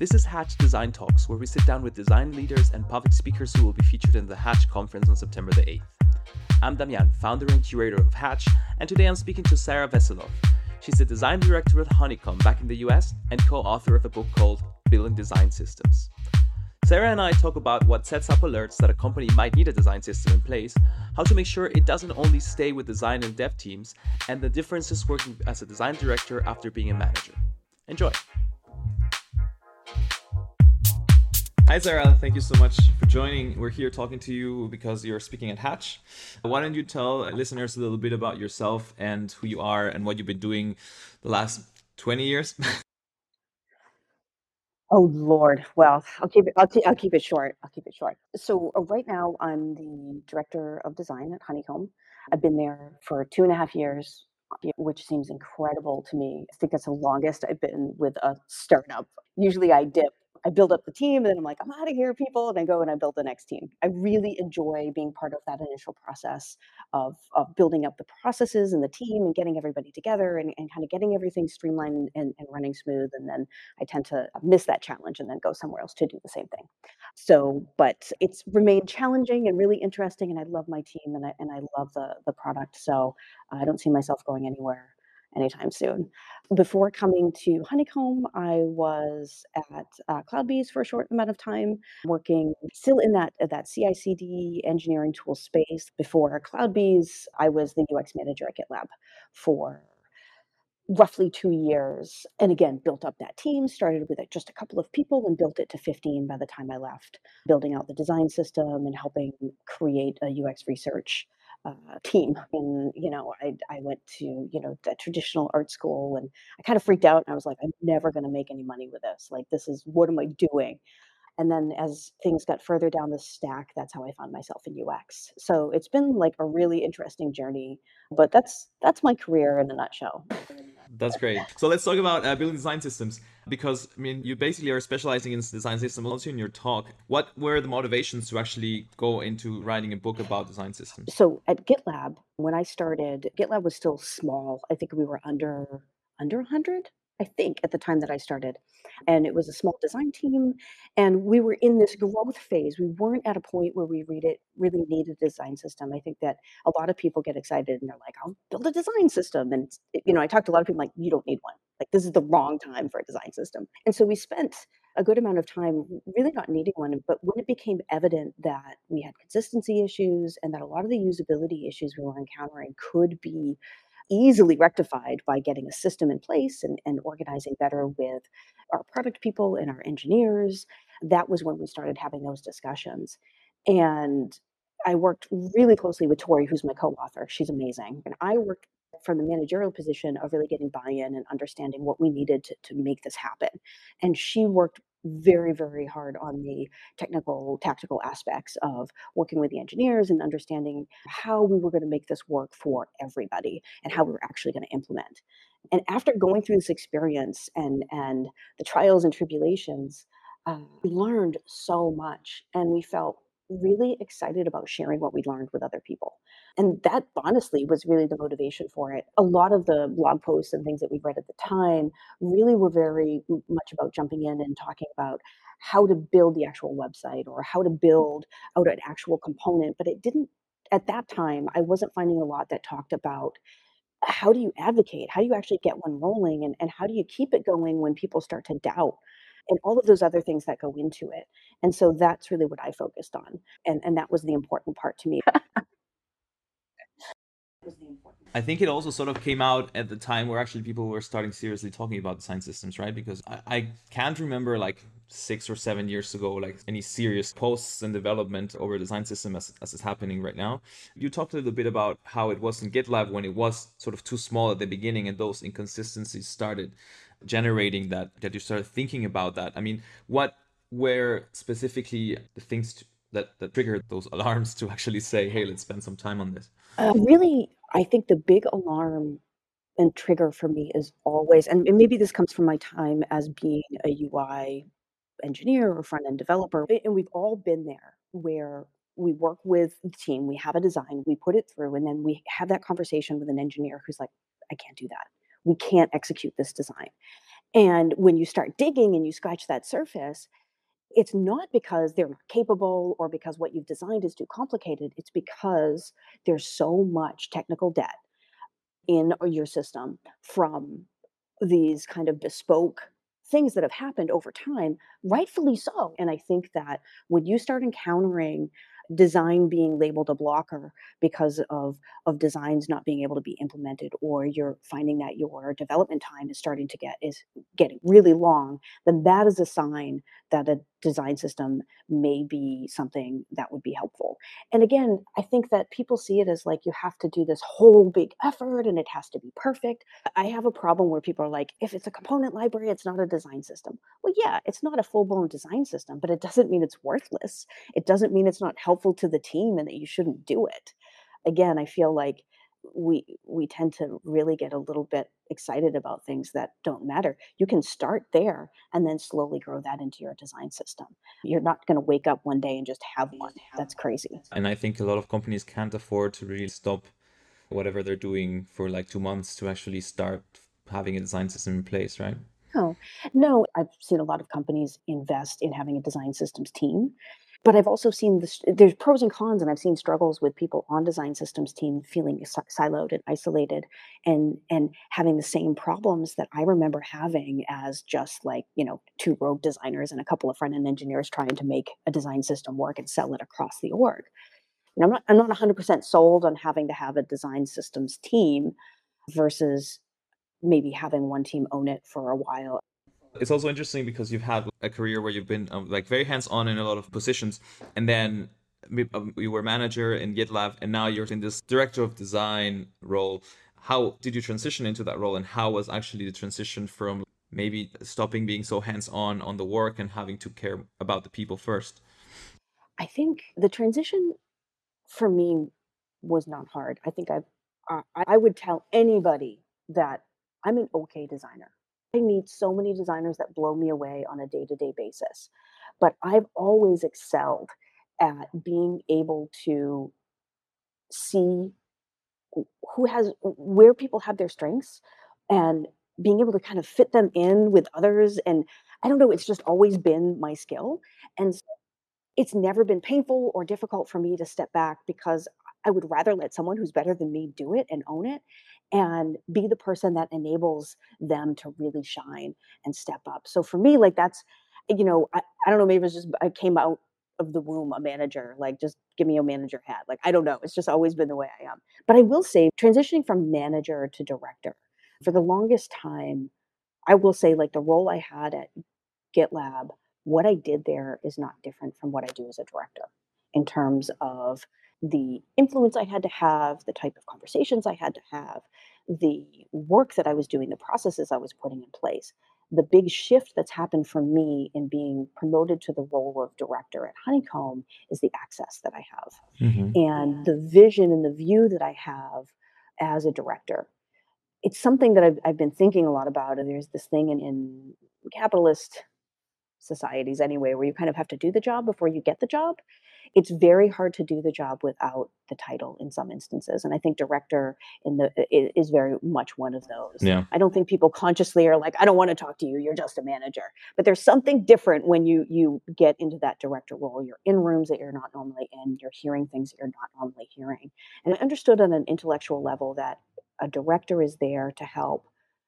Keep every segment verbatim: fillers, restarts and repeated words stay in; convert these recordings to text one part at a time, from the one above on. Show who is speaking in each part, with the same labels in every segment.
Speaker 1: This is Hatch Design Talks, where we sit down with design leaders and public speakers who will be featured in the Hatch conference on September the eighth. I'm Damian, founder and curator of Hatch, and today I'm speaking to Sarah Veselov. She's the design director at Honeycomb back in the U S and co-author of a book called Building Design Systems. Sarah and I talk about what sets up alerts that a company might need a design system in place, how to make sure it doesn't only stay with design and dev teams, and the differences working as a design director after being a manager. Enjoy. Hi, Sarah. Thank you so much for joining. We're here talking to you because you're speaking at Hatch. Why don't you tell listeners a little bit about yourself and who you are and what you've been doing the last twenty years?
Speaker 2: Oh Lord. Well, I'll keep it. I'll, keep. I'll keep it short. I'll keep it short. So uh, right now, I'm the director of design at Honeycomb. I've been there for two and a half years, which seems incredible to me. I think that's the longest I've been with a startup. Usually, I dip. I build up the team, and then I'm like, I'm out of here, people, and I go and I build the next team. I really enjoy being part of that initial process of, of building up the processes and the team and getting everybody together and, and kind of getting everything streamlined and, and running smooth. And then I tend to miss that challenge and then go somewhere else to do the same thing. So, but it's remained challenging and really interesting, and I love my team and I and I love the the product. So I don't see myself going anywhere anytime soon. Before coming to Honeycomb, I was at uh, CloudBees for a short amount of time, working still in that uh, that C I C D engineering tool space. Before CloudBees, I was the U X manager at GitLab for roughly two years. And again, built up that team, started with just a couple of people and built it to fifteen by the time I left, building out the design system and helping create a U X research uh, team. And, you know, I, I went to, you know, the traditional art school and I kind of freaked out and I was like, I'm never going to make any money with this. Like, this is, what am I doing? And then as things got further down the stack, that's how I found myself in U X. So it's been like a really interesting journey, but that's that's my career in a nutshell.
Speaker 1: That's great. So let's talk about uh, building design systems, because I mean, you basically are specializing in design systems. Also in your talk, what were the motivations to actually go into writing a book about design systems?
Speaker 2: So at GitLab, when I started, GitLab was still small. I think we were under under one hundred, I think, at the time that I started. And it was a small design team. And we were in this growth phase. We weren't at a point where we read it really needed a design system. I think that a lot of people get excited and they're like, I'll build a design system. And, you know, I talked to a lot of people like, you don't need one. Like, this is the wrong time for a design system. And so we spent a good amount of time really not needing one. But when it became evident that we had consistency issues and that a lot of the usability issues we were encountering could be easily rectified by getting a system in place and, and organizing better with our product people and our engineers, that was when we started having those discussions. And I worked really closely with Tori, who's my co-author. She's amazing. And I worked from the managerial position of really getting buy-in and understanding what we needed to, to make this happen. And she worked very, very hard on the technical, tactical aspects of working with the engineers and understanding how we were going to make this work for everybody and how we were actually going to implement. And after going through this experience and and the trials and tribulations, uh, we learned so much, and we felt really excited about sharing what we learned with other people. And that honestly was really the motivation for it. A lot of the blog posts and things that we read at the time really were very m- much about jumping in and talking about how to build the actual website or how to build out an actual component. But it didn't, at that time, I wasn't finding a lot that talked about how do you advocate? How do you actually get one rolling? And, and how do you keep it going when people start to doubt? And all of those other things that go into it. And so that's really what I focused on. And, and that was the important part to me.
Speaker 1: I think it also sort of came out at the time where actually people were starting seriously talking about design systems, right? Because I, I can't remember like six or seven years ago, like any serious posts and development over a design system as, as is happening right now. You talked a little bit about how it was in GitLab when it was sort of too small at the beginning and those inconsistencies started generating that, that you started thinking about that. I mean, what were specifically the things to, that, that triggered those alarms to actually say, hey, let's spend some time on this?
Speaker 2: Uh, really, I think the big alarm and trigger for me is always, and and maybe this comes from my time as being a U I engineer or front end developer, a- and we've all been there where we work with the team, we have a design, we put it through, and then we have that conversation with an engineer who's like, I can't do that. We can't execute this design. And when you start digging and you scratch that surface, it's not because they're not capable or because what you've designed is too complicated. It's because there's so much technical debt in your system from these kind of bespoke things that have happened over time, rightfully so. And I think that when you start encountering design being labeled a blocker because of of designs not being able to be implemented, or you're finding that your development time is starting to get is getting really long, then that is a sign that a design system may be something that would be helpful. And again, I think that people see it as like you have to do this whole big effort and it has to be perfect. I have a problem where people are like, if it's a component library, it's not a design system. Well, yeah, it's not a full blown design system, but it doesn't mean it's worthless. It doesn't mean it's not helpful to the team and that you shouldn't do it. Again, I feel like we we tend to really get a little bit excited about things that don't matter. You can start there and then slowly grow that into your design system. You're not going to wake up one day and just have one. That's crazy.
Speaker 1: And I think a lot of companies can't afford to really stop whatever they're doing for like two months to actually start having a design system in place, right?
Speaker 2: No, no, I've seen a lot of companies invest in having a design systems team, but I've also seen this, there's pros and cons, and I've seen struggles with people on design systems team feeling si- siloed and isolated, and and having the same problems that I remember having as just like, you know, two rogue designers and a couple of front end engineers trying to make a design system work and sell it across the org. And I'm not I'm not one hundred percent sold on having to have a design systems team versus maybe having one team own it for a while.
Speaker 1: It's also interesting because you've had a career where you've been um, like very hands-on in a lot of positions, and then we- um, you were manager in GitLab, and now you're in this director of design role. How did you transition into that role, and how was actually the transition from maybe stopping being so hands-on on the work and having to care about the people first?
Speaker 2: I think the transition for me was not hard. I think I've uh, I would tell anybody that I'm an okay designer. I meet so many designers that blow me away on a day-to-day basis, but I've always excelled at being able to see who has where people have their strengths and being able to kind of fit them in with others. And I don't know, it's just always been my skill. And it's never been painful or difficult for me to step back because I would rather let someone who's better than me do it and own it and be the person that enables them to really shine and step up. So for me, like that's, you know, I, I don't know, maybe it's just I came out of the womb a manager, like just give me a manager hat. Like I don't know. It's just always been the way I am. But I will say transitioning from manager to director for the longest time, I will say like the role I had at GitLab, what I did there is not different from what I do as a director in terms of the influence I had to have, the type of conversations I had to have, the work that I was doing, the processes I was putting in place. The big shift that's happened for me in being promoted to the role of director at Honeycomb is the access that I have
Speaker 1: Hmm.
Speaker 2: and the vision and the view that I have as a director. It's something that I've, I've been thinking a lot about. And there's this thing in, in capitalist societies anyway, where you kind of have to do the job before you get the job. It's very hard to do the job without the title in some instances. And I think director in the is very much one of those.
Speaker 1: Yeah.
Speaker 2: I don't think people consciously are like, I don't want to talk to you, you're just a manager. But there's something different when you you get into that director role. You're in rooms that you're not normally in, you're hearing things that you're not normally hearing. And I understood on an intellectual level that a director is there to help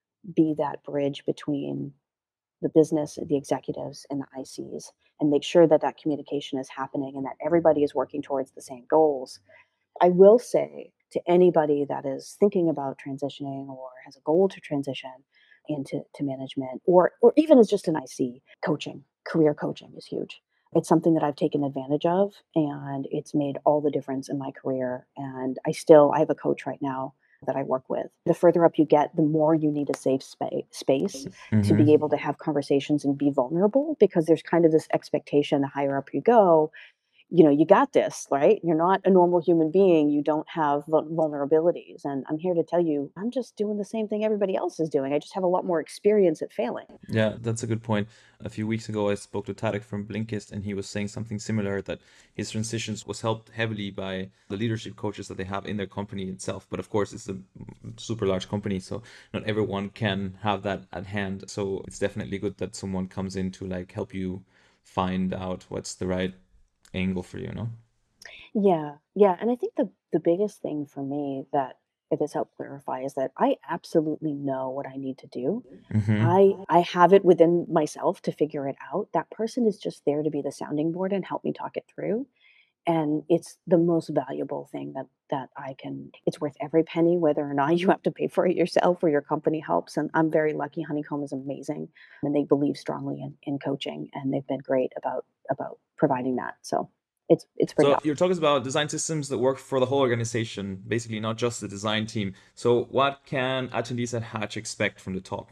Speaker 2: be that bridge between the business, the executives, and the I Cs, and make sure that that communication is happening and that everybody is working towards the same goals. I will say to anybody that is thinking about transitioning or has a goal to transition into to management, or or even as just an I C, coaching, career coaching is huge. It's something that I've taken advantage of, and it's made all the difference in my career. And I still I have a coach right now that I work with. The further up you get, the more you need a safe spa- space to
Speaker 1: Hmm.
Speaker 2: be able to have conversations and be vulnerable, because there's kind of this expectation the higher up you go, you know, you got this, right? You're not a normal human being. You don't have vul- vulnerabilities. And I'm here to tell you, I'm just doing the same thing everybody else is doing. I just have a lot more experience at failing.
Speaker 1: Yeah, that's a good point. A few weeks ago, I spoke to Tarek from Blinkist, and he was saying something similar that his transitions was helped heavily by the leadership coaches that they have in their company itself. But of course, it's a super large company, so not everyone can have that at hand. So it's definitely good that someone comes in to like help you find out what's the right angle for you, you know?
Speaker 2: Yeah, yeah, and I think the the biggest thing for me that it has helped clarify is that I absolutely know what I need to do.
Speaker 1: Mm-hmm.
Speaker 2: I I have it within myself to figure it out. That person is just there to be the sounding board and help me talk it through. And it's the most valuable thing that that I can it's worth every penny, whether or not you have to pay for it yourself or your company helps. And I'm very lucky. Honeycomb is amazing and they believe strongly in, in coaching and they've been great about about providing that. So it's it's pretty
Speaker 1: So
Speaker 2: awesome.
Speaker 1: you're talking about design systems that work for the whole organization, basically not just the design team. So what can attendees at Hatch expect from the talk?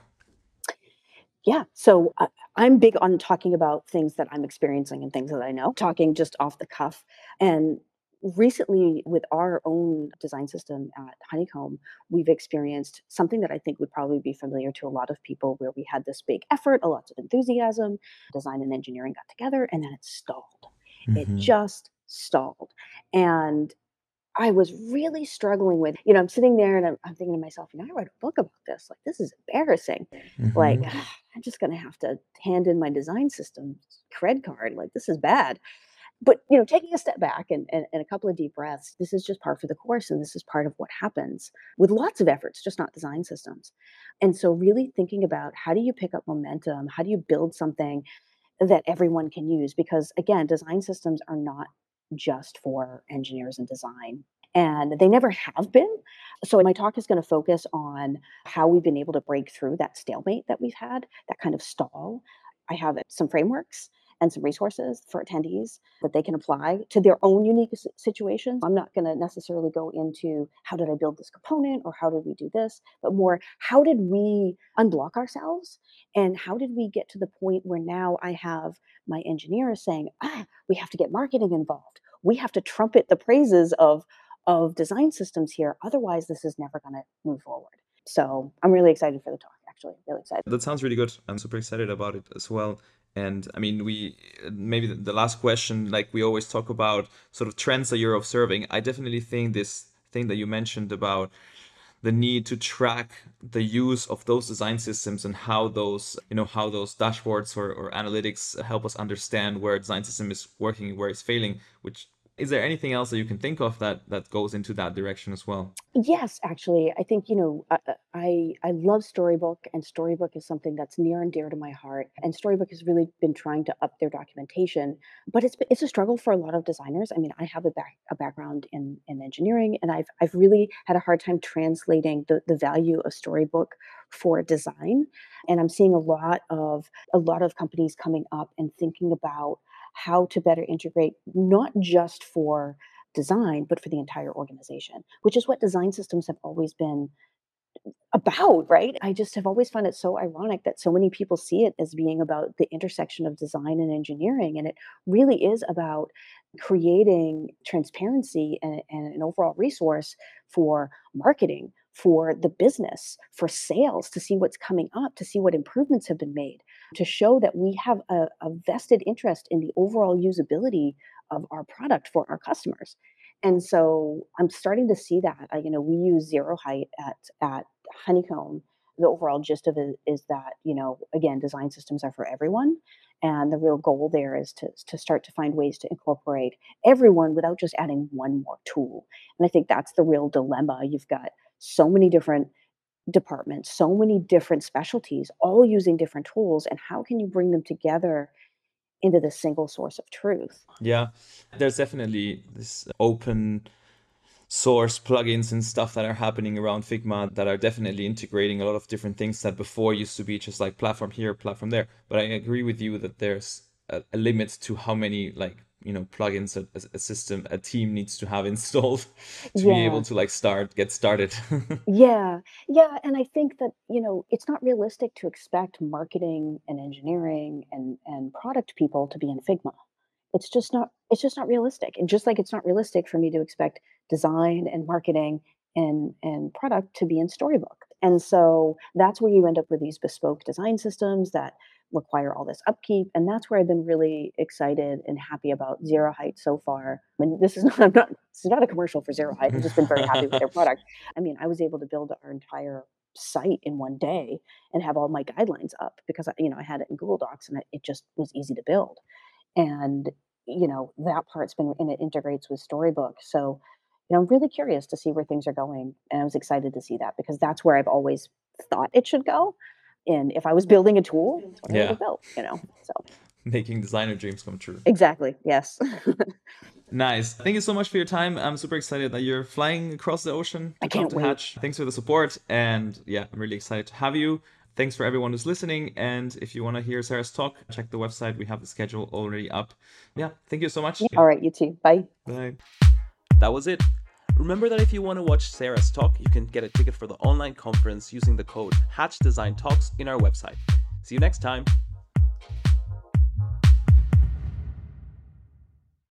Speaker 2: Yeah. So I, I'm big on talking about things that I'm experiencing and things that I know, talking just off the cuff. And recently, with our own design system at Honeycomb, we've experienced something that I think would probably be familiar to a lot of people where we had this big effort, a lot of enthusiasm, design and engineering got together, and then it stalled. It
Speaker 1: Mm-hmm.
Speaker 2: just stalled. And I was really struggling with, you know, I'm sitting there and I'm, I'm thinking to myself, you know, I wrote a book about this. Like, this is embarrassing. Like,
Speaker 1: Mm-hmm.
Speaker 2: I'm just going to have to hand in my design system cred card. Like, this is bad. But, you know, taking a step back and, and, and a couple of deep breaths, this is just par for the course. And this is part of what happens with lots of efforts, just not design systems. And so, really thinking about how do you pick up momentum? How do you build something that everyone can use? Because, again, design systems are not just for engineers and design. And they never have been. So, my talk is going to focus on how we've been able to break through that stalemate that we've had, that kind of stall. I have some frameworks and some resources for attendees that they can apply to their own unique s- situations. I'm not going to necessarily go into how did I build this component or how did we do this, but more how did we unblock ourselves and how did we get to the point where now I have my engineers saying, ah, we have to get marketing involved. We have to trumpet the praises of of design systems here. Otherwise, this is never going to move forward. So I'm really excited for the talk, actually, really excited.
Speaker 1: That sounds really good. I'm super excited about it as well. And I mean, we maybe the, the last question, like we always talk about sort of trends that you're observing. I definitely think this thing that you mentioned about the need to track the use of those design systems and how those, you know, how those dashboards or, or analytics help us understand where a design system is working, where it's failing, which is there anything else that you can think of that that goes into that direction as well?
Speaker 2: Yes, actually, I think, you know, uh, uh, I I love Storybook, and Storybook is something that's near and dear to my heart. And Storybook has really been trying to up their documentation, but it's it's a struggle for a lot of designers. I mean, I have a back a background in in engineering, and I've I've really had a hard time translating the the value of Storybook for design. And I'm seeing a lot of a lot of companies coming up and thinking about how to better integrate, not just for design, but for the entire organization, which is what design systems have always been about, right? I just have always found it so ironic that so many people see it as being about the intersection of design and engineering. And it really is about creating transparency and, and an overall resource for marketing, for the business, for sales to see what's coming up, to see what improvements have been made, to show that we have a, a vested interest in the overall usability of our product for our customers. And so I'm starting to see that. Uh, you know, we use Zero Height at at Honeycomb. The overall gist of it is that, you know, again, design systems are for everyone. And the real goal there is to, to start to find ways to incorporate everyone without just adding one more tool. And I think that's the real dilemma. You've got so many different departments, so many different specialties, all using different tools. And how can you bring them together into the single source of truth?
Speaker 1: Yeah, there's definitely this open source plugins and stuff that are happening around Figma that are definitely integrating a lot of different things that before used to be just like platform here, platform there. But I agree with you that there's a, a limit to how many like, you know, plugins a, a system, a team needs to have installed to be able
Speaker 2: Yeah.
Speaker 1: to like start, get started.
Speaker 2: Yeah. Yeah, and I think that, you know, it's not realistic to expect marketing and engineering and and product people to be in Figma. It's just not it's just not realistic. And just like it's not realistic for me to expect design and marketing and and product to be in Storybook. And so that's where you end up with these bespoke design systems that require all this upkeep. And that's where I've been really excited and happy about Zero Height so far. I mean, this is not, I'm not this is not a commercial for Zero Height. I've just been very happy with their product. I mean, I was able to build our entire site in one day and have all my guidelines up because I- you know I had it in Google Docs and it, it just was easy to build. And you know that part's been and it integrates with Storybook. So you know I'm really curious to see where things are going, and I was excited to see that because that's where I've always thought it should go. And if I was building a tool, that's what I would
Speaker 1: Yeah,
Speaker 2: have built. You know, so
Speaker 1: making designer dreams come true.
Speaker 2: exactly, yes.
Speaker 1: Nice. Thank you so much for your time. I'm super excited that you're flying across the ocean
Speaker 2: I
Speaker 1: to come
Speaker 2: can't
Speaker 1: to
Speaker 2: wait.
Speaker 1: Hatch. Thanks for the support. And yeah, I'm really excited to have you. Thanks for everyone who's listening. And if you want to hear Sarah's talk, check the website. We have the schedule already up. Yeah, thank you so much.
Speaker 2: All right, you too. Bye.
Speaker 1: Bye.
Speaker 3: That was it. Remember that if you want to watch Sarah's talk, you can get a ticket for the online conference using the code Hatch Design Talks in our website. See you next time.